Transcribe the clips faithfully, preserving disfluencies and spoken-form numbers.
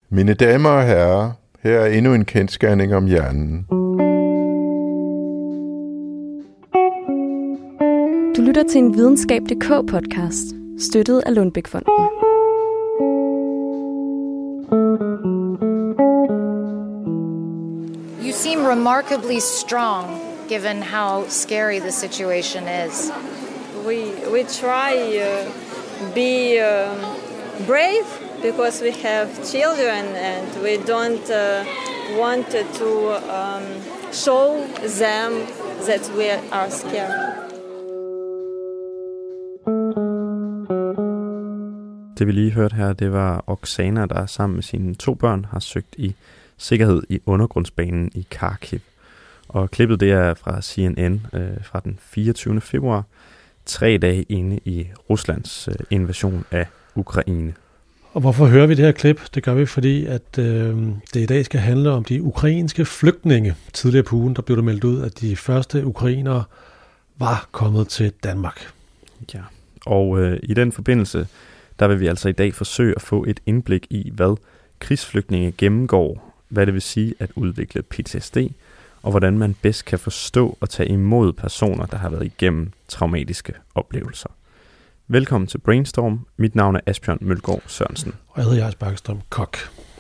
Mine damer og herrer, her er endnu en kendsgerning om hjernen. Du lytter til en videnskab punktum d k podcast, støttet af Lundbeck-fonden. You seem remarkably strong, given how scary the situation is. We we try uh, be uh, brave because we have children and we don't uh, want to um, show them that we are scared. Det vi lige hørte her, det var Oksana, der sammen med sine to børn har søgt i sikkerhed i undergrundsbanen i Kharkiv. Og klippet det er fra C N N øh, fra den fireogtyvende februar, tre dage inde i Ruslands øh, invasion af Ukraine. Og hvorfor hører vi det her klip? Det gør vi, fordi at øh, det i dag skal handle om de ukrainske flygtninge. Tidligere på ugen, der blev der meldt ud, at de første ukrainere var kommet til Danmark. Ja, og øh, i den forbindelse, der vil vi altså i dag forsøge at få et indblik i, hvad krigsflygtninge gennemgår, hvad det vil sige at udvikle P T S D, og hvordan man bedst kan forstå og tage imod personer, der har været igennem traumatiske oplevelser. Velkommen til Brainstorm. Mit navn er Asbjørn Mølgaard Sørensen. Og jeg hedder Jais Bakkestrøm Kok.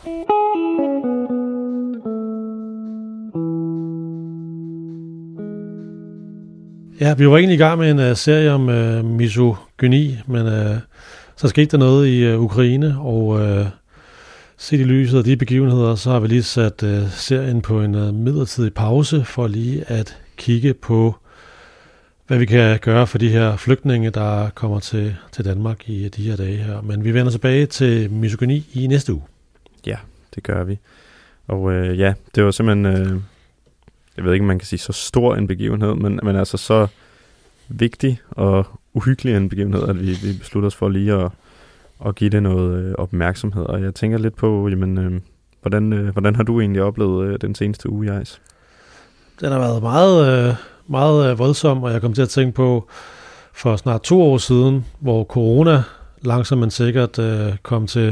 Ja, vi var egentlig i gang med en uh, serie om uh, misogyni, men uh, så skete der noget i uh, Ukraine, og uh, set i lyset af de begivenheder, så har vi lige sat uh, serien på en uh, midlertidig pause for lige at kigge på, hvad vi kan gøre for de her flygtninge, der kommer til, til Danmark i de her dage her. Men vi vender tilbage til misogyni i næste uge. Ja, det gør vi. Og øh, ja, det var simpelthen, øh, jeg ved ikke, om man kan sige så stor en begivenhed, men, men altså så vigtig og uhyggelig en begivenhed, at vi, vi beslutter os for lige at, at give det noget øh, opmærksomhed. Og jeg tænker lidt på, jamen, øh, hvordan, øh, hvordan har du egentlig oplevet øh, den seneste uge, Jais? Den har været meget... Øh meget voldsom, og jeg kom til at tænke på for snart to år siden, hvor corona langsomt men sikkert øh, kom til,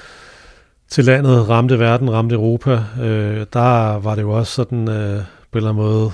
til landet, ramte verden, ramte Europa. Øh, der var det jo også sådan øh, på en eller anden måde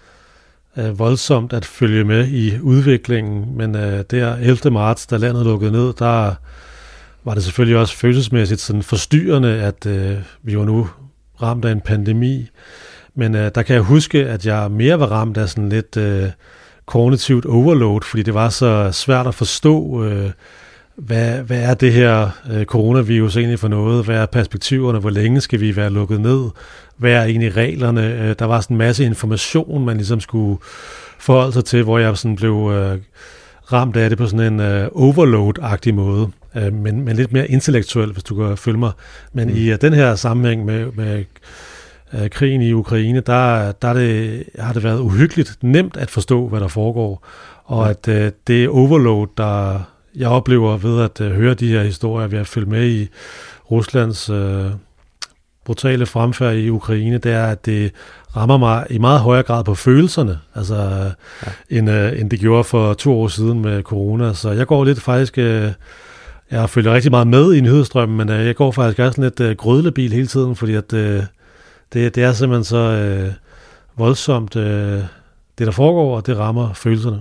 øh, voldsomt at følge med i udviklingen, men øh, der ellevte marts, da landet lukkede ned, der var det selvfølgelig også følelsesmæssigt sådan forstyrrende, at øh, vi var nu ramt af en pandemi. Men øh, der kan jeg huske, at jeg mere var ramt af sådan lidt øh, kognitivt overload, fordi det var så svært at forstå, øh, hvad, hvad er det her øh, coronavirus egentlig for noget? Hvad er perspektiverne? Hvor længe skal vi være lukket ned? Hvad er egentlig reglerne? Øh, der var sådan en masse information, man ligesom skulle forholde sig til, hvor jeg sådan blev øh, ramt af det på sådan en øh, overload-agtig måde. Øh, men, men lidt mere intellektuelt, hvis du kan følge mig. Men mm. i uh, den her sammenhæng med... med krigen i Ukraine, der, der er det, har det været uhyggeligt nemt at forstå, hvad der foregår, og at uh, det overload, der jeg oplever ved at uh, høre de her historier, vi har følt med i Ruslands uh, brutale fremfærd i Ukraine, det er, at det rammer mig i meget højere grad på følelserne, altså ja. end, uh, end det gjorde for to år siden med corona. Så jeg går lidt faktisk... Uh, jeg følger rigtig meget med i nyhedsstrømmen, men uh, jeg går faktisk også lidt uh, grødlebil hele tiden, fordi at... Uh, Det, det er simpelthen så øh, voldsomt, øh, det der foregår, og det rammer følelserne.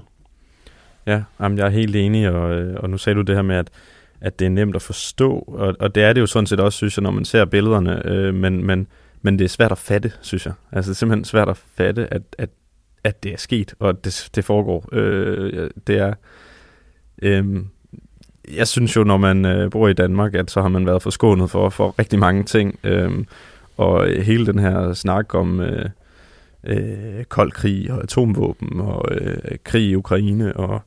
Ja, jamen, jeg er helt enig, og, og nu sagde du det her med, at, at det er nemt at forstå, og, og det er det jo sådan set også, synes jeg, når man ser billederne, øh, men, men, men det er svært at fatte, synes jeg. Altså det er simpelthen svært at fatte, at, at, at det er sket, og at det, det foregår. Øh, det er... Øh, jeg synes jo, når man øh, bor i Danmark, at så har man været forskånet for, for rigtig mange ting, øh, og hele den her snak om øh, øh, kold krig og atomvåben og øh, krig i Ukraine, og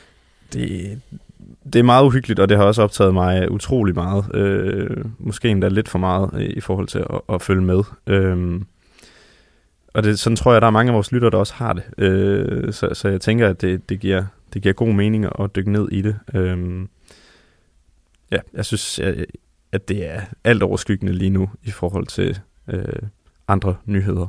det, det er meget uhyggeligt, og det har også optaget mig utrolig meget. Øh, måske endda lidt for meget i forhold til at, at følge med. Øh, og det, sådan tror jeg, der er mange af vores lyttere, der også har det. Øh, så, så jeg tænker, at det, det, giver, det giver god mening at dykke ned i det. Øh, ja, jeg synes... Jeg, at det er alt overskyggende lige nu i forhold til øh, andre nyheder.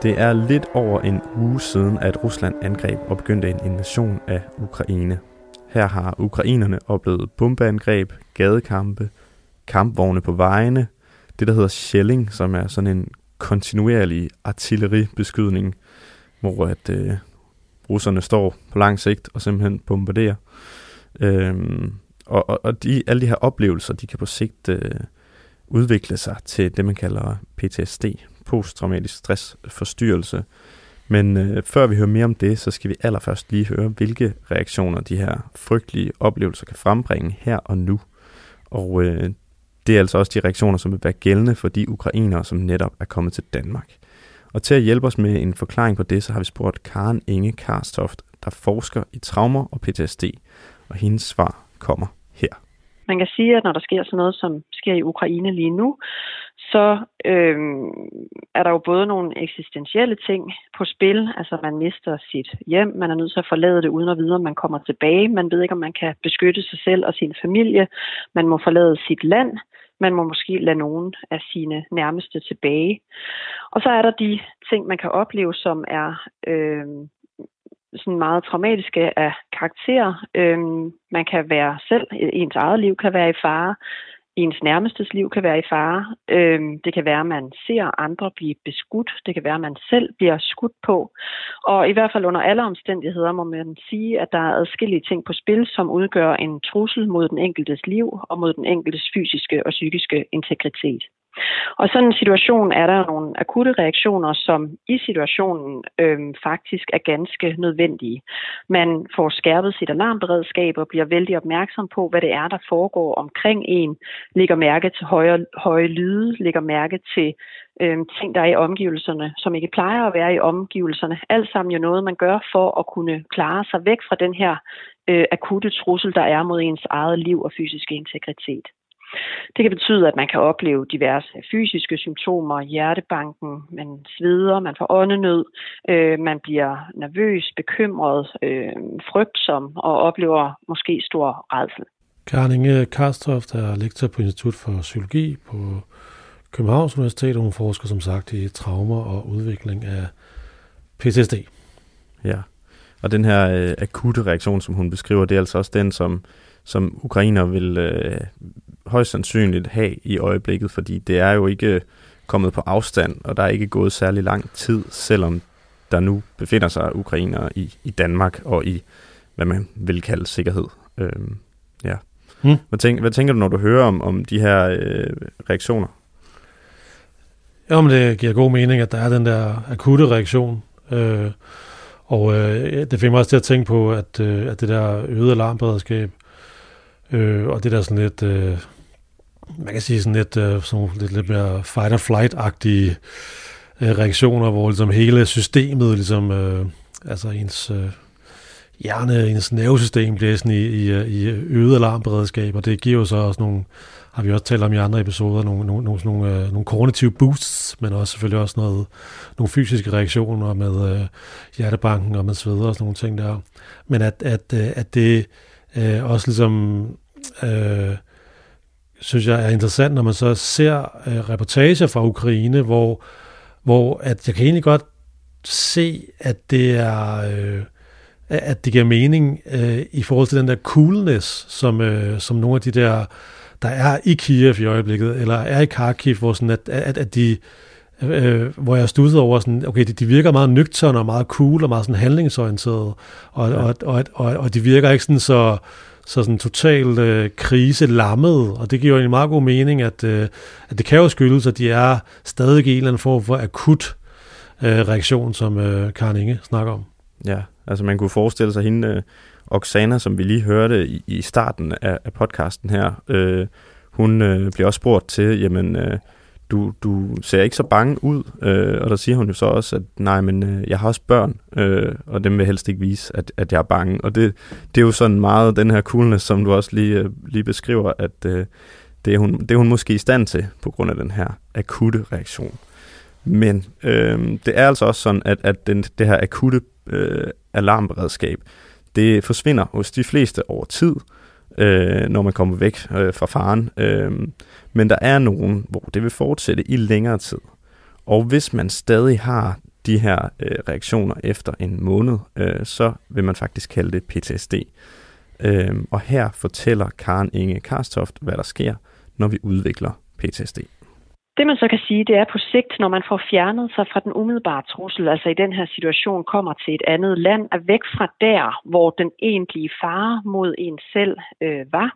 Det er lidt over en uge siden, at Rusland angreb og begyndte en invasion af Ukraine. Her har ukrainerne oplevet bombeangreb, gadekampe, kampvogne på vejene, det der hedder shelling, som er sådan en kontinuerlig artilleribeskydning, hvor at øh, russerne står på lang sigt og simpelthen bombarderer. Øhm, og og, og de, alle de her oplevelser, de kan på sigt øh, udvikle sig til det, man kalder P T S D, posttraumatisk stressforstyrrelse. Men øh, før vi hører mere om det, så skal vi allerførst lige høre, hvilke reaktioner de her frygtelige oplevelser kan frembringe her og nu. Og øh, det er altså også de reaktioner, som vil være gældende for de ukrainere, som netop er kommet til Danmark. Og til at hjælpe os med en forklaring på det, så har vi spurgt Karen Inge Karstoft, der forsker i traumer og P T S D, og hendes svar kommer her. Man kan sige, at når der sker sådan noget, som sker i Ukraine lige nu, så øh, er der jo både nogle eksistentielle ting på spil. Altså man mister sit hjem, man er nødt til at forlade det uden at vide, om man kommer tilbage. Man ved ikke, om man kan beskytte sig selv og sin familie. Man må forlade sit land. Man må måske lade nogen af sine nærmeste tilbage. Og så er der de ting, man kan opleve, som er øh, sådan meget traumatiske af karakter. Øhm, man kan være selv, ens eget liv kan være i fare, ens nærmestes liv kan være i fare. Øhm, det kan være, at man ser andre blive beskudt. Det kan være, at man selv bliver skudt på. Og i hvert fald under alle omstændigheder må man sige, at der er adskillige ting på spil, som udgør en trussel mod den enkeltes liv og mod den enkeltes fysiske og psykiske integritet. Og sådan en situation er der nogle akutte reaktioner, som i situationen øhm, faktisk er ganske nødvendige. Man får skærpet sit alarmberedskab og bliver vældig opmærksom på, hvad det er, der foregår omkring en. Lægger mærke til høje, høje lyde, lægger mærke til øhm, ting, der er i omgivelserne, som ikke plejer at være i omgivelserne. Alt sammen jo noget, man gør for at kunne klare sig væk fra den her øh, akutte trussel, der er mod ens eget liv og fysiske integritet. Det kan betyde, at man kan opleve diverse fysiske symptomer, hjertebanken, man sveder, man får åndenød, øh, man bliver nervøs, bekymret, øh, frygtsom og oplever måske stor rædsel. Karen Inge Karstoft er lektor på Institut for Psykologi på Københavns Universitet, og hun forsker som sagt i traumer og udvikling af P T S D. Ja, og den her øh, akutte reaktion, som hun beskriver, det er altså også den, som, som ukrainer vil øh, højst sandsynligt have i øjeblikket, fordi det er jo ikke kommet på afstand, og der er ikke gået særlig lang tid, selvom der nu befinder sig ukrainere i, i Danmark og i, hvad man vil kalde sikkerhed. Øhm, ja. hmm. hvad, tænk, hvad tænker du, når du hører om, om de her øh, reaktioner? Jamen, det giver god mening, at der er den der akutte reaktion, øh, og øh, det fik mig også til at tænke på, at, øh, at det der øgede alarmberedskab, øh, og det der sådan lidt, øh, man kan sige sådan lidt, øh, sådan lidt, lidt mere fight-or-flight-agtige øh, reaktioner, hvor ligesom hele systemet, ligesom, øh, altså ens øh, hjerne, ens nervesystem bliver sådan i, i, i øget alarmberedskab, og det giver jo så også nogle, har vi også talt om i andre episoder, nogle, nogle, nogle, nogle, øh, nogle kognitive boosts, men også selvfølgelig også noget, nogle fysiske reaktioner med øh, hjertebanken og med sveder og sådan nogle ting der. Men at, at, øh, at det øh, også ligesom, øh, synes jeg er interessant, når man så ser øh, reportager fra Ukraine, hvor, hvor at jeg kan egentlig godt se, at det er... Øh, at det giver mening øh, i forhold til den der coolness, som, øh, som nogle af de der, der er i Kiev i øjeblikket, eller er i Kharkiv, hvor, sådan at, at, at de, øh, hvor jeg studsede over, sådan, okay, de, de virker meget nøgterne og meget cool og meget sådan handlingsorienterede, og, ja. og, og, og, og de virker ikke sådan så, så sådan totalt øh, kriselammet, og det giver jo en meget god mening, at, øh, at det kan jo skyldes, at de er stadig i en eller anden form for akut øh, reaktion, som øh, Karen Inge snakker om. Ja, altså man kunne forestille sig hende, øh, Oksana, som vi lige hørte i, i starten af, af podcasten her, øh, hun øh, bliver også spurgt til, jamen, øh, du, du ser ikke så bange ud, øh, og der siger hun jo så også, at nej, men øh, jeg har også børn, øh, og dem vil helst ikke vise, at, at jeg er bange, og det, det er jo sådan meget den her coolness, som du også lige, øh, lige beskriver, at øh, det, er hun, det er hun måske i stand til, på grund af den her akutte reaktion. Men øh, det er altså også sådan, at, at den, det her akutte øh, alarmberedskab, det forsvinder hos de fleste over tid, øh, når man kommer væk øh, fra faren. Øh, men der er nogen, hvor det vil fortsætte i længere tid. Og hvis man stadig har de her øh, reaktioner efter en måned, øh, så vil man faktisk kalde det P T S D. Øh, og her fortæller Karen Inge Karstoft, hvad der sker, når vi udvikler P T S D. Det man så kan sige, det er på sigt, når man får fjernet sig fra den umiddelbare trussel, altså i den her situation kommer til et andet land, er væk fra der, hvor den egentlige fare mod en selv øh, var,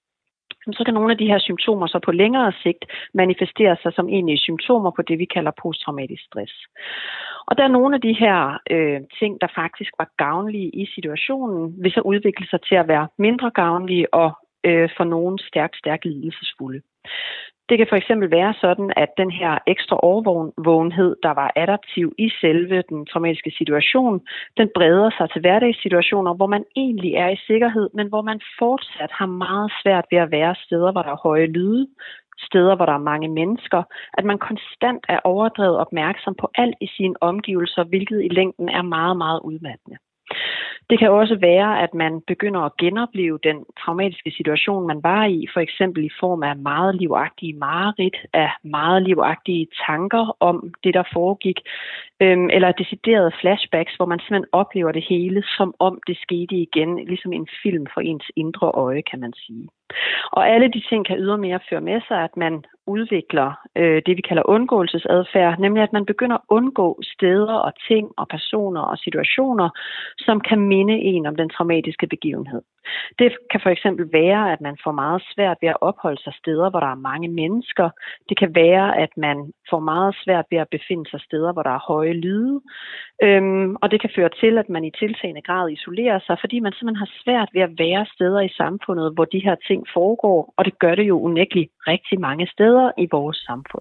så kan nogle af de her symptomer så på længere sigt manifestere sig som egentlige symptomer på det, vi kalder posttraumatisk stress. Og der er nogle af de her øh, ting, der faktisk var gavnlige i situationen, vil så udvikle sig til at være mindre gavnlige og øh, for nogen stærkt, stærkt lidelsesfulde. Det kan for eksempel være sådan, at den her ekstra overvågenhed, der var adaptiv i selve den traumatiske situation, den breder sig til hverdagssituationer, hvor man egentlig er i sikkerhed, men hvor man fortsat har meget svært ved at være steder, hvor der er høje lyde, steder, hvor der er mange mennesker, at man konstant er overdrevet opmærksom på alt i sine omgivelser, hvilket i længden er meget, meget udmattende. Det kan også være, at man begynder at genopleve den traumatiske situation, man var i, for eksempel i form af meget livagtige mareridt, af meget livagtige tanker om det, der foregik, øhm, eller deciderede flashbacks, hvor man simpelthen oplever det hele, som om det skete igen, ligesom en film for ens indre øje, kan man sige. Og alle de ting kan ydermere føre med sig, at man udvikler øh, det, vi kalder undgåelsesadfærd, nemlig at man begynder at undgå steder og ting og personer og situationer, som kan minde en om den traumatiske begivenhed. Det kan for eksempel være, at man får meget svært ved at opholde sig steder, hvor der er mange mennesker. Det kan være, at man får meget svært ved at befinde sig steder, hvor der er høje lyde. Øhm, og det kan føre til, at man i tiltagende grad isolerer sig, fordi man simpelthen har svært ved at være steder i samfundet, hvor de her ting foregår. Og det gør det jo unægteligt rigtig mange steder i vores samfund.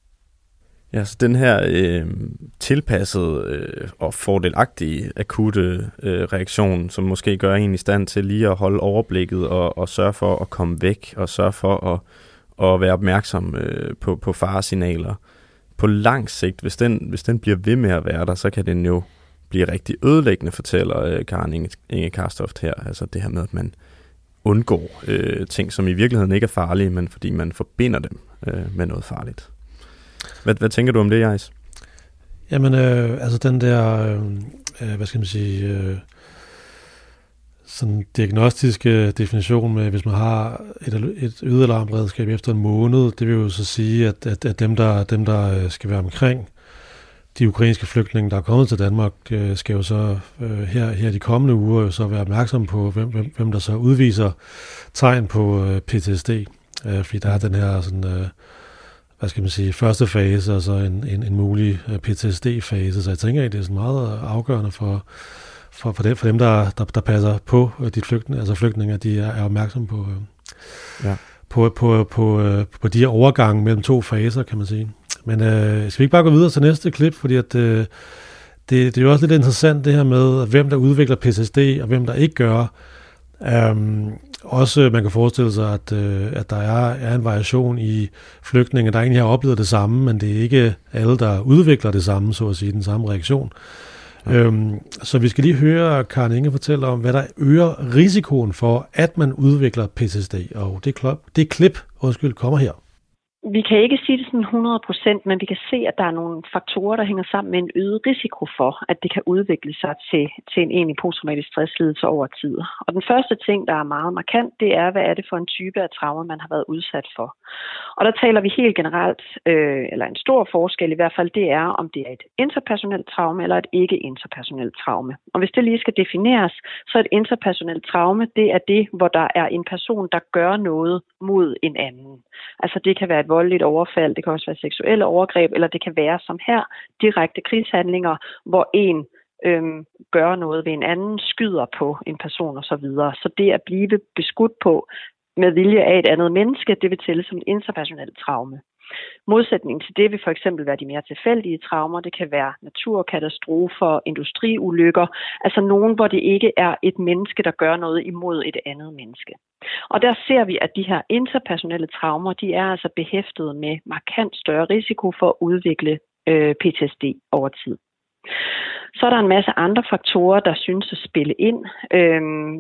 Ja, så den her øh, tilpassede øh, og fordelagtige akutte øh, reaktion, som måske gør en i stand til lige at holde overblikket og, og sørge for at komme væk og sørge for at, at være opmærksom øh, på, på faresignaler. På lang sigt, hvis den, hvis den bliver ved med at være der, så kan den jo blive rigtig ødelæggende, fortæller øh, Karen Inge, Inge Karstoft her. Altså det her med, at man undgår øh, ting, som i virkeligheden ikke er farlige, men fordi man forbinder dem øh, med noget farligt. Hvad, hvad tænker du om det, Jais? Jamen, øh, altså den der, øh, hvad skal man sige, øh, sådan diagnostiske definition med, hvis man har et, et ydalarmberedskab efter en måned, det vil jo så sige, at, at, at dem, der, dem, der skal være omkring de ukrainske flygtninge, der er kommet til Danmark, øh, skal jo så øh, her, her de kommende uger jo så være opmærksom på, hvem, hvem, hvem der så udviser tegn på øh, P T S D. Øh, fordi der er den her sådan... Øh, hvad skal man sige, første fase, og så en, en, en mulig P T S D-fase. Så jeg tænker, at det er sådan meget afgørende for, for, for, dem, for dem, der, der, der passer på de flygtninge, altså flygtninge, at de er, er opmærksomme på, ja. på, på, på, på de her overgange mellem to faser, kan man sige. Men øh, skal vi ikke bare gå videre til næste klip, fordi at, øh, det, det er jo også lidt interessant det her med, hvem der udvikler P T S D, og hvem der ikke gør. Um, også man kan forestille sig, at, uh, at der er, er en variation i flygtninge, der egentlig har oplevet det samme, men det er ikke alle, der udvikler det samme, så at sige, den samme reaktion. Ja. Um, så vi skal lige høre Karen Inge fortælle om, hvad der øger risikoen for, at man udvikler P T S D. Og det, klip, det klip undskyld, kommer her. Vi kan ikke sige det sådan hundrede procent, men vi kan se, at der er nogle faktorer, der hænger sammen med en øget risiko for, at det kan udvikle sig til, til en egentlig posttraumatisk stresslidelse over tid. Og den første ting, der er meget markant, det er, hvad er det for en type af traumer, man har været udsat for. Og der taler vi helt generelt, øh, eller en stor forskel i hvert fald, det er, om det er et interpersonelt traume eller et ikke-interpersonelt traume. Og hvis det lige skal defineres, så et interpersonelt traume, det er det, hvor der er en person, der gør noget mod en anden. Altså det kan være et voldeligt overfald, det kan også være seksuelle overgreb, eller det kan være som her, direkte krigshandlinger, hvor en øhm, gør noget ved en anden, skyder på en person osv. Så det at blive beskudt på med vilje af et andet menneske, det vil tælle som et interpersonelt traume. Modsætningen til det vil for eksempel være de mere tilfældige traumer. Det kan være naturkatastrofer, industriulykker, altså nogen, hvor det ikke er et menneske, der gør noget imod et andet menneske. Og der ser vi, at de her interpersonelle traumer, de er altså behæftet med markant større risiko for at udvikle øh, P T S D over tid. Så er der en masse andre faktorer, der synes at spille ind. Øhm,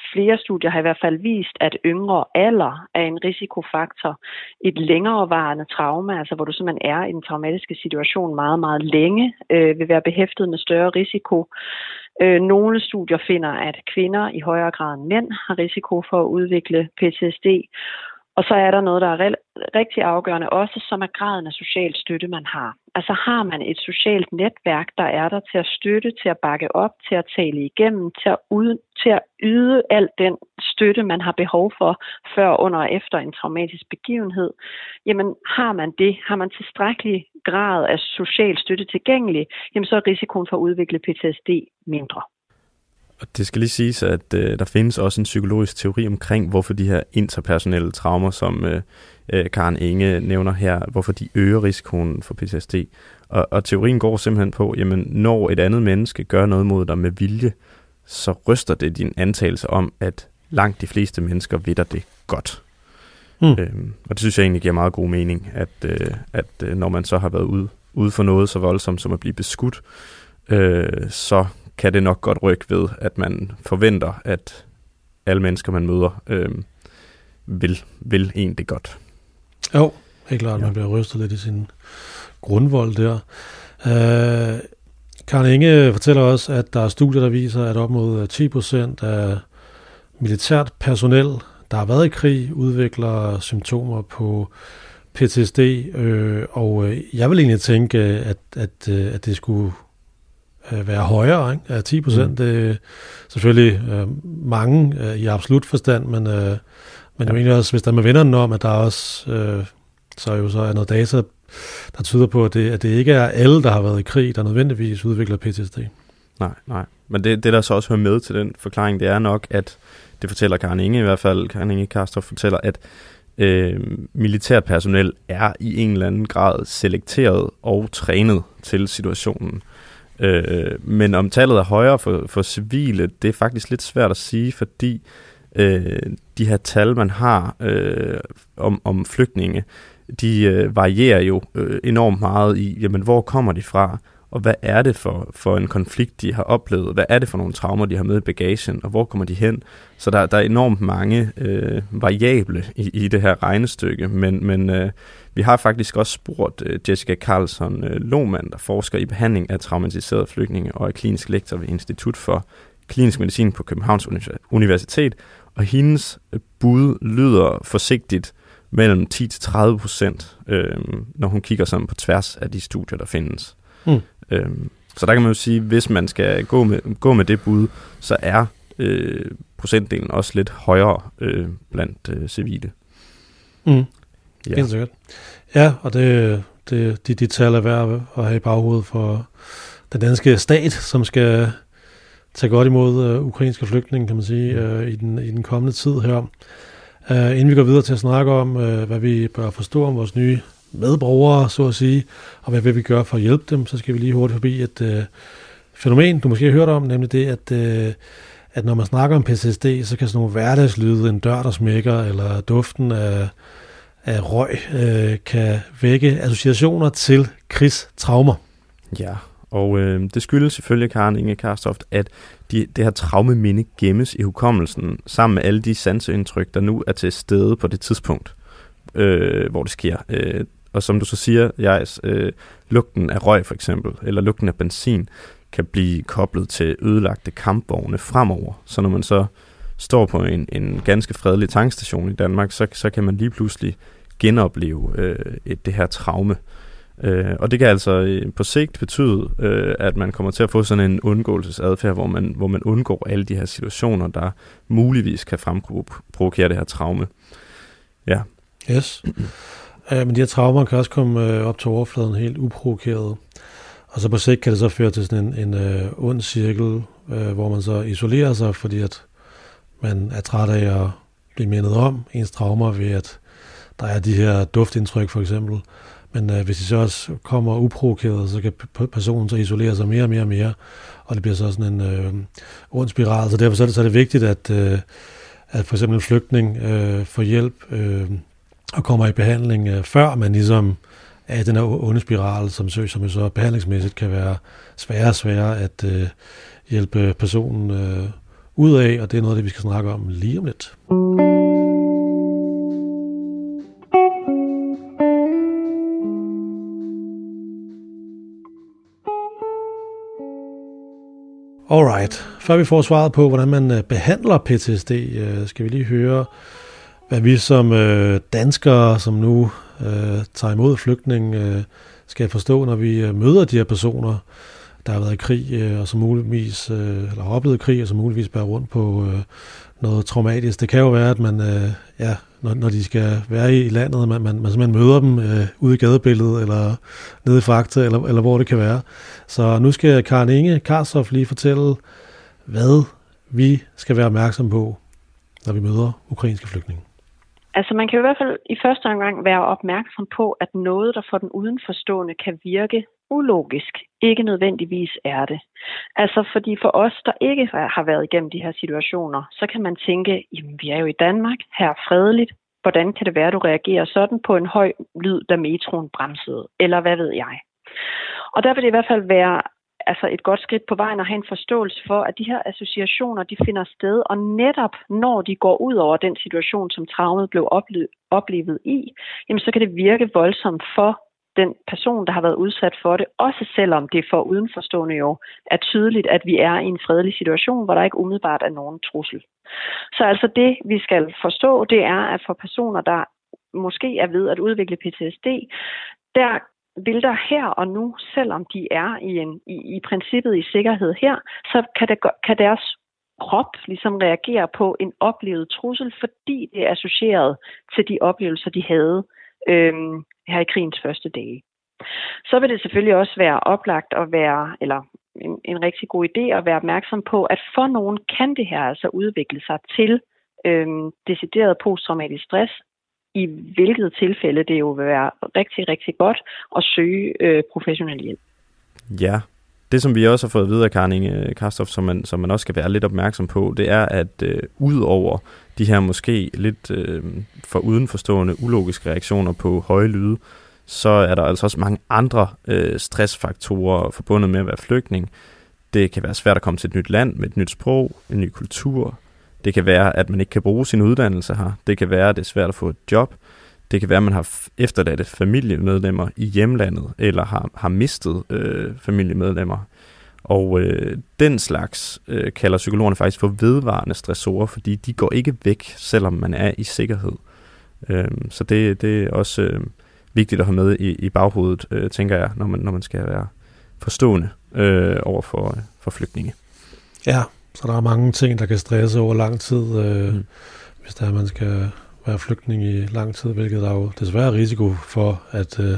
Flere studier har i hvert fald vist, at yngre alder er en risikofaktor. Et længerevarende traume, altså hvor du simpelthen er i den traumatiske situation meget, meget længe, øh, vil være behæftet med større risiko. Øh, nogle studier finder, at kvinder i højere grad end mænd har risiko for at udvikle P T S D. Og så er der noget, der er re- rigtig afgørende også, som er graden af social støtte, man har. Altså har man et socialt netværk, der er der til at støtte, til at bakke op, til at tale igennem, til at, ud, til at yde al den støtte, man har behov for, før, under og efter en traumatisk begivenhed. Jamen har man det, har man tilstrækkelig grad af social støtte tilgængelig, jamen så er risikoen for at udvikle P T S D mindre. Og det skal lige siges, at øh, der findes også en psykologisk teori omkring, hvorfor de her interpersonelle traumer, som øh, øh, Karen Inge nævner her, hvorfor de øger risikoen for P T S D. Og, og teorien går simpelthen på, jamen når et andet menneske gør noget mod dig med vilje, så ryster det din antagelse om, at langt de fleste mennesker ved dig det godt. Mm. Øhm, og det synes jeg egentlig giver meget god mening, at, øh, at øh, når man så har været ude, ude for noget så voldsomt som at blive beskudt, øh, så kan det nok godt rykke ved, at man forventer, at alle mennesker, man møder, øh, vil, vil en det godt. Jo, helt klart, ja. Man bliver rystet lidt i sin grundvold der. Øh, Karen Inge fortæller også, at der er studier, der viser, at op mod ti procent af militært personel, der har været i krig, udvikler symptomer på P T S D, øh, og jeg vil egentlig tænke, at, at, at det skulle være højere, ikke? Af ti procent. Mm. Det er selvfølgelig øh, mange øh, i absolut forstand, men, øh, men ja. Jeg mener også, hvis der med vennerne om, at der også øh, så jo så er noget data, der tyder på, at det, at det ikke er alle, der har været i krig, der nødvendigvis udvikler P T S D. Nej, nej. Men det, det der så også hører med til den forklaring, det er nok, at det fortæller Karen Inge i hvert fald, Karen Inge Karstof fortæller, at øh, militært personel er i en eller anden grad selekteret og trænet til situationen. Øh, men om tallet er højere for, for civile, det er faktisk lidt svært at sige, fordi øh, de her tal, man har øh, om, om flygtninge, de øh, varierer jo øh, enormt meget i, jamen hvor kommer de fra, og hvad er det for, for en konflikt, de har oplevet, hvad er det for nogle traumer, de har med i bagagen, og hvor kommer de hen. Så der, der er enormt mange øh, variable i, i det her regnestykke, men, men øh, vi har faktisk også spurgt øh, Jessica Carlson øh, Lohmann, der forsker i behandling af traumatiserede flygtninge og er klinisk lektor ved Institut for Klinisk Medicin på Københavns Universitet, og hendes øh, bud lyder forsigtigt mellem ti til tredive procent, øh, når hun kigger sådan på tværs af de studier, der findes. Mm. Øhm, så der kan man jo sige, hvis man skal gå med, gå med det bud, så er øh, procentdelen også lidt højere øh, blandt øh, civile. Mm. Ja. Helt sikkert. Ja, og det, det, de, de tal er værd at have i baghovedet for den danske stat, som skal tage godt imod øh, ukrainske flygtninge, kan man sige, øh, i, den, i den kommende tid her. Uh, inden vi går videre til at snakke om, uh, hvad vi bør forstå om vores nye medborgere, så at sige, og hvad vil vi gøre for at hjælpe dem, så skal vi lige hurtigt forbi et uh, fænomen, du måske har hørt om, nemlig det, at, uh, at når man snakker om P T S D, så kan sådan nogle hverdagslyde, en dør, der smækker, eller duften af, af røg, uh, kan vække associationer til krigstraumer. Ja, og øh, det skyldes selvfølgelig, Karen Inge Karstoft, at de, det her traumeminde gemmes i hukommelsen, sammen med alle de sanseindtryk, der nu er til stede på det tidspunkt, øh, hvor det sker. Øh, og som du så siger, Jais, øh, lugten af røg for eksempel, eller lugten af benzin, kan blive koblet til ødelagte kampvogne fremover. Så når man så står på en, en ganske fredelig tankstation i Danmark, så, så kan man lige pludselig genopleve øh, et, det her traume. Øh, og det kan altså øh, på sigt betyde, øh, at man kommer til at få sådan en undgåelsesadfærd, hvor man, hvor man undgår alle de her situationer, der muligvis kan fremprovokere det her traume. Ja. Yes. Ja, men de her traumer kan også komme øh, op til overfladen helt uprovokeret. Og så på sigt kan det så føre til sådan en, en øh, ond cirkel, øh, hvor man så isolerer sig, fordi at man er træt af at blive mindet om ens traumer ved, at der er de her duftindtryk for eksempel. Men øh, hvis de så også kommer uprovokeret, så kan personen så isolere sig mere og mere og mere, og det bliver så sådan en øh, ond spiral. Så derfor så er, det, så er det vigtigt, at, øh, at for eksempel en flygtning øh, får hjælp øh, og kommer i behandling, øh, før man ligesom er i den her onde spiral, som, som jo så behandlingsmæssigt kan være sværere og sværere at øh, hjælpe personen øh, ud af, og det er noget af det, vi skal snakke om lige om lidt. Alright, før vi får svaret på, hvordan man behandler P T S D, skal vi lige høre, hvad vi som danskere, som nu tager imod flygtninge, skal forstå, når vi møder de her personer, der har været i krig, og som muligvis, eller har oplevet krig, og som muligvis bærer rundt på noget traumatisk. Det kan jo være, at man, ja, når, når de skal være i landet, man, man, man simpelthen møder dem ude i gadebilledet, eller nede i Fakta, eller, eller hvor det kan være. Så nu skal Karen Inge Karstof lige fortælle, hvad vi skal være opmærksom på, når vi møder ukrainske flygtninge. Altså man kan i hvert fald i første omgang være opmærksom på, at noget, der for den udenforstående kan virke ulogisk, ikke nødvendigvis er det. Altså fordi for os, der ikke har været igennem de her situationer, så kan man tænke, jamen vi er jo i Danmark, her er fredeligt. Hvordan kan det være, at du reagerer sådan på en høj lyd, da metroen bremsede? Eller hvad ved jeg? Og der vil det i hvert fald være altså et godt skridt på vejen at have en forståelse for, at de her associationer, de finder sted, og netop når de går ud over den situation, som traumet blev oplevet, oplevet i, jamen så kan det virke voldsomt for den person, der har været udsat for det, også selvom det for udenforstående jo er tydeligt, at vi er i en fredelig situation, hvor der ikke umiddelbart er nogen trussel. Så altså det, vi skal forstå, det er, at for personer, der måske er ved at udvikle P T S D, der vil der her og nu, selvom de er i, en, i, i princippet i sikkerhed her, så kan, det, kan deres krop ligesom reagere på en oplevet trussel, fordi det er associeret til de oplevelser, de havde øhm, her i krigens første dage. Så vil det selvfølgelig også være oplagt at være, eller en, en rigtig god idé at være opmærksom på, at for nogen kan det her altså udvikle sig til øhm, decideret posttraumatisk stress, i hvilket tilfælde det jo vil være rigtig, rigtig godt at søge øh, professionel hjælp. Ja, det som vi også har fået at vide af Karen Inge Karstof, som man, som man også skal være lidt opmærksom på, det er, at øh, ud over de her måske lidt øh, for udenforstående ulogiske reaktioner på høje lyde, så er der altså også mange andre øh, stressfaktorer forbundet med at være flygtning. Det kan være svært at komme til et nyt land med et nyt sprog, en ny kultur. Det kan være, at man ikke kan bruge sin uddannelse her. Det kan være, at det er svært at få et job. Det kan være, at man har efterladte familiemedlemmer i hjemlandet, eller har, har mistet øh, familiemedlemmer. Og øh, den slags øh, kalder psykologerne faktisk for vedvarende stressorer, fordi de går ikke væk, selvom man er i sikkerhed. Øh, så det, det er også øh, vigtigt at have med i, i baghovedet, øh, tænker jeg, når man, når man skal være forstående øh, over for, for flygtninge. Ja, så der er mange ting, der kan stresse over lang tid, øh, mm. hvis der er, man skal være flygtning i lang tid, hvilket der er jo desværre risiko for, at, øh,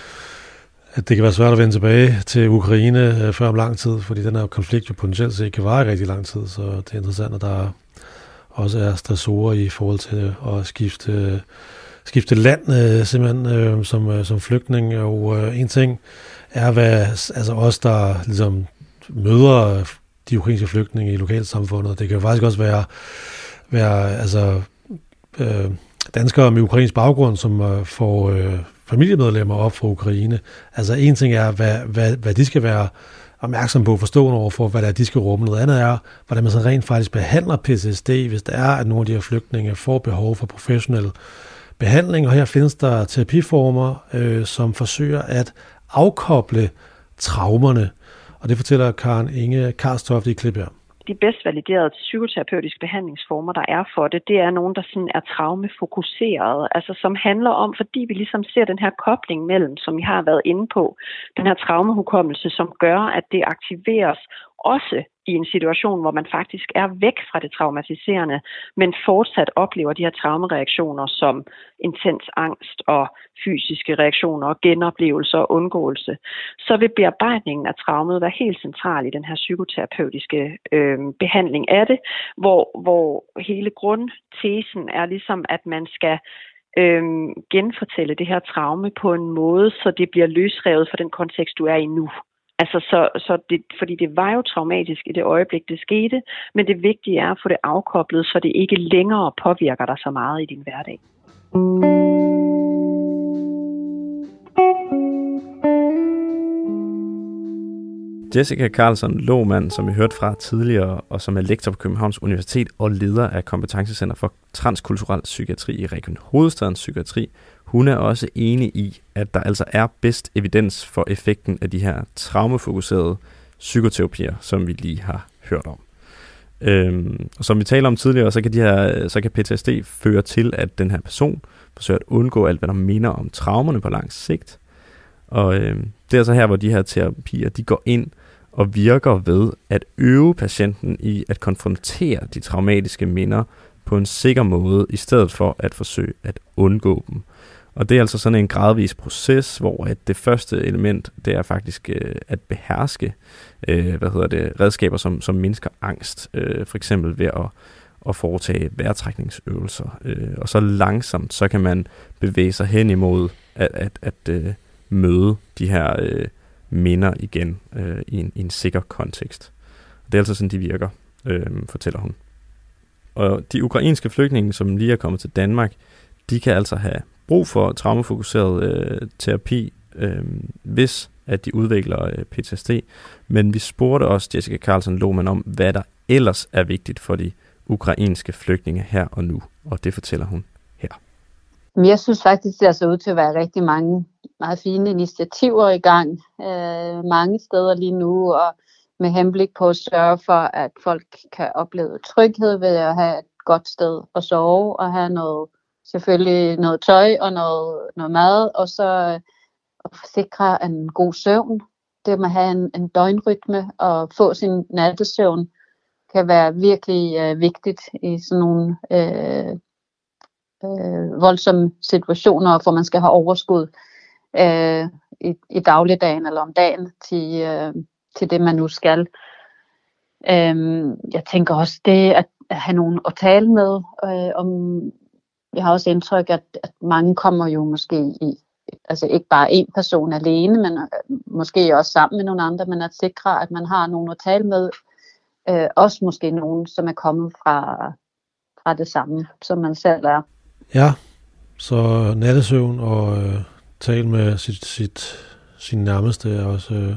at det kan være svært at vende tilbage til Ukraine øh, før om lang tid, fordi den her konflikt jo potentielt set kan vare i rigtig lang tid, så det er interessant, at der også er stressorer i forhold til at skifte, skifte land øh, simpelthen øh, som, øh, som flygtning, og øh, en ting er, hvad altså os, der ligesom møder de ukrainske flygtninge i lokalsamfundet. Det kan jo faktisk også være, være altså, øh, danskere med ukrainsk baggrund, som øh, får øh, familiemedlemmer op fra Ukraine. Altså en ting er, hvad, hvad, hvad de skal være opmærksom på, forstående over for, hvad der er, de skal rumme. Noget andet er, hvordan man så rent faktisk behandler P T S D, hvis der er, at nogle af de her flygtninge får behov for professionel behandling. Og her findes der terapiformer, øh, som forsøger at afkoble traumerne. Og det fortæller Karen Inge Karstof i klip her. De bedst validerede psykoterapeutiske behandlingsformer, der er for det, det er nogen, der sådan er traumefokuserede. Altså som handler om, fordi vi ligesom ser den her kobling mellem, som I har været inde på, den her traumehukommelse, som gør, at det aktiveres også i en situation, hvor man faktisk er væk fra det traumatiserende, men fortsat oplever de her traumereaktioner som intens angst og fysiske reaktioner og genoplevelser og undgåelse, så vil bearbejdningen af traumet være helt central i den her psykoterapeutiske øh, behandling af det, hvor, hvor hele grundtesen er ligesom, at man skal øh, genfortælle det her traume på en måde, så det bliver løsrevet fra den kontekst, du er i nu. Altså, så, så det, fordi det var jo traumatisk i det øjeblik, det skete, men det vigtige er at få det afkoblet, så det ikke længere påvirker dig så meget i din hverdag. Jessica Carlson Lohmann, som vi hørte fra tidligere, og som er lektor på Københavns Universitet og leder af Kompetencecenter for Transkulturel Psykiatri i Region Hovedstadens Psykiatri, hun er også enig i, at der altså er bedst evidens for effekten af de her traumefokuserede psykoterapier, som vi lige har hørt om. Øhm, og som vi taler om tidligere, så kan, de her, så kan P T S D føre til, at den her person forsøger at undgå alt, hvad der minder om traumerne på lang sigt. Og øhm, det er så her, hvor de her terapier, de går ind og virker ved at øve patienten i at konfrontere de traumatiske minder på en sikker måde, i stedet for at forsøge at undgå dem. Og det er altså sådan en gradvis proces, hvor at det første element, det er faktisk øh, at beherske øh, hvad hedder det, redskaber, som, som mindsker angst, øh, for eksempel ved at, at foretage vejrtrækningsøvelser. Øh, og så langsomt, så kan man bevæge sig hen imod at, at, at øh, møde de her øh, minder igen øh, i, en, i en sikker kontekst. Det er altså sådan, de virker, øh, fortæller hun. Og de ukrainske flygtninge, som lige er kommet til Danmark, de kan altså have brug for traumefokuseret øh, terapi, øh, hvis at de udvikler øh, P T S D. Men vi spurgte også Jessica Carlson Lohmann om, hvad der ellers er vigtigt for de ukrainske flygtninge her og nu. Og det fortæller hun her. Jeg synes faktisk, det ser ud til at være rigtig mange meget fine initiativer i gang øh, mange steder lige nu, og med henblik på at sørge for, at folk kan opleve tryghed ved at have et godt sted at sove, og have noget, selvfølgelig noget tøj og noget, noget mad, og så at sikre en god søvn. Det med at have en, en døgnrytme og få sin nattesøvn kan være virkelig øh, vigtigt i sådan nogle øh, øh, voldsomme situationer, hvor man skal have overskud øh, i, i dagligdagen eller om dagen til, øh, til det, man nu skal. Øh, jeg tænker også det at have nogen at tale med. Øh, om, jeg har også indtryk, at, at mange kommer jo måske i, altså ikke bare en person alene, men øh, måske også sammen med nogle andre, men at sikre, at man har nogen at tale med. Øh, også måske nogen, som er kommet fra, fra det samme, som man selv er. Ja, så nattesøvn og øh, tale med sit, sit, sin nærmeste er også øh,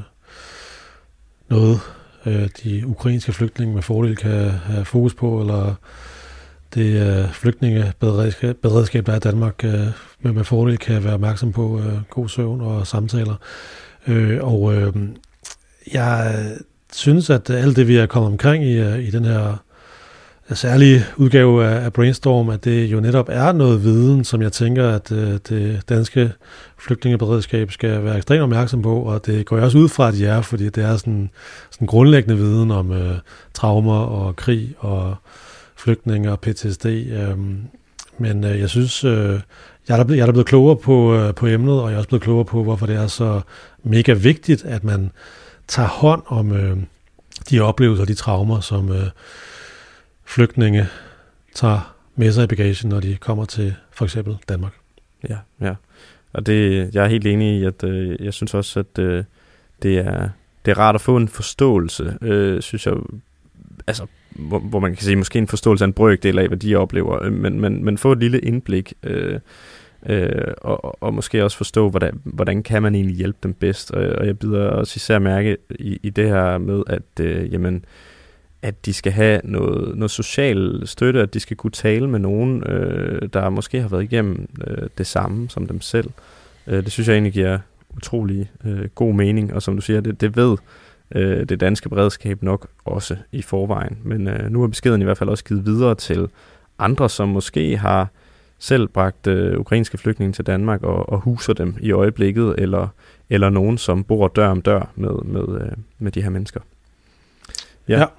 noget, øh, de ukrainske flygtninge med fordel kan have fokus på, eller det øh, flygtningeberedskab, beredskab, der er i Danmark, øh, med, med fordel kan være opmærksom på øh, god søvn og samtaler. Øh, og øh, jeg synes, at alt det, vi er kommet omkring i, i den her særlige udgave af Brainstorm, at det jo netop er noget viden, som jeg tænker, at det danske flygtningeberedskab skal være ekstremt opmærksom på, og det går jeg også ud fra, at de er, fordi det er sådan, sådan grundlæggende viden om uh, traumer og krig og flygtninge og P T S D. Um, men uh, jeg synes, uh, jeg, er der, jeg er der blevet klogere på, uh, på emnet, og jeg er også blevet klogere på, hvorfor det er så mega vigtigt, at man tager hånd om uh, de oplevelser og de traumer, som uh, flygtninge tager med sig i bagagen, når de kommer til for eksempel Danmark. Ja, ja. Og det, jeg er helt enig i, at øh, jeg synes også, at øh, det, er, det er rart at få en forståelse, øh, synes jeg, altså, hvor, hvor man kan sige, måske en forståelse af en brøkdel af, hvad de oplever, men, men, men få et lille indblik, øh, øh, og, og måske også forstå, hvordan, hvordan kan man egentlig hjælpe dem bedst. Og, og jeg bider også især mærke i, i det her med, at øh, jamen, at de skal have noget, noget social støtte, at de skal kunne tale med nogen, øh, der måske har været igennem øh, det samme som dem selv. Øh, det synes jeg egentlig giver utrolig øh, god mening, og som du siger, det, det ved øh, det danske beredskab nok også i forvejen. Men øh, nu er beskeden i hvert fald også givet videre til andre, som måske har selv bragt øh, ukrainske flygtninge til Danmark og, og huser dem i øjeblikket, eller, eller nogen, som bor dør om dør med, med, øh, med de her mennesker. Ja. ja.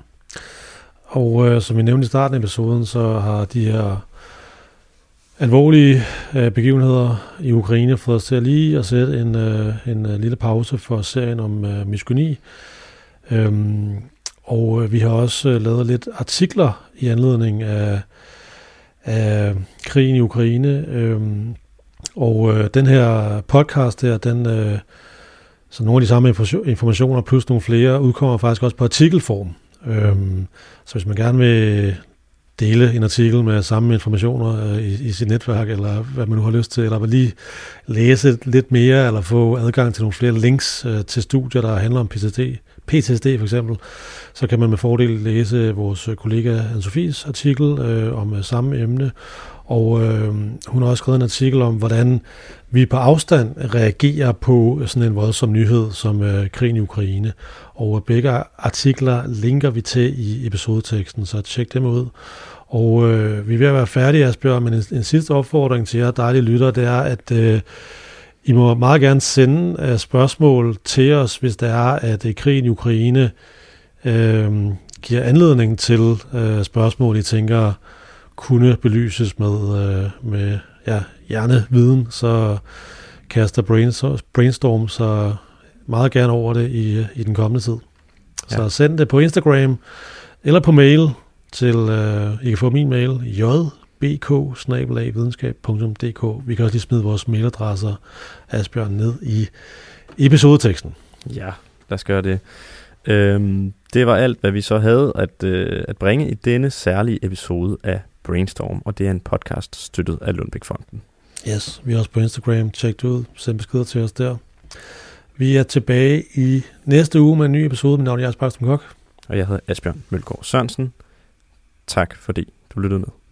Og øh, som vi nævnte i starten af episoden, så har de her alvorlige øh, begivenheder i Ukraine fået os til at lige at sætte en, øh, en øh, lille pause for serien om øh, misogyni. Øhm, og øh, vi har også øh, lavet lidt artikler i anledning af, af krigen i Ukraine. Øhm, og øh, den her podcast her, den, øh, så nogle af de samme informationer plus nogle flere udkommer faktisk også på artikelform. Øhm, så hvis man gerne vil dele en artikel med samme informationer øh, i, i sit netværk, eller hvad man nu har lyst til, eller lige læse lidt mere, eller få adgang til nogle flere links øh, til studier, der handler om P T S D, P T S D for eksempel, så kan man med fordel læse vores kollega Anne-Sofies artikel øh, om øh, samme emne, og øh, hun har også skrevet en artikel om, hvordan vi på afstand reagerer på sådan en voldsom nyhed som øh, krigen i Ukraine. Og begge artikler linker vi til i episodeteksten, så tjek dem ud. Og øh, vi er ved at være færdige, Asbjørn, men en, en sidste opfordring til jer dejlige lyttere, det er, at øh, I må meget gerne sende øh, spørgsmål til os, hvis det er, at øh, krigen i Ukraine øh, giver anledning til øh, spørgsmål, I tænker kunne belyses med, øh, med ja, hjerneviden, så kaster Brainstorm så meget gerne over det i, i den kommende tid. Så ja. Send det på Instagram eller på mail til, øh, I kan få min mail, j b k bindestreg videnskab punktum d k. Vi kan også lige smide vores mailadresser, Asbjørn, ned i episodeteksten. Ja, lad os gøre det. Øhm, det var alt, hvad vi så havde at, øh, at bringe i denne særlige episode af Brainstorm, og det er en podcast støttet af Lundbeck-fonden. Yes, vi er også på Instagram. Tjek det ud. Send beskeder til os der. Vi er tilbage i næste uge med en ny episode. Mit navn er Jens Bakstrøm Kok. Og jeg hedder Asbjørn Mølgaard Sørensen. Tak fordi du lyttede med.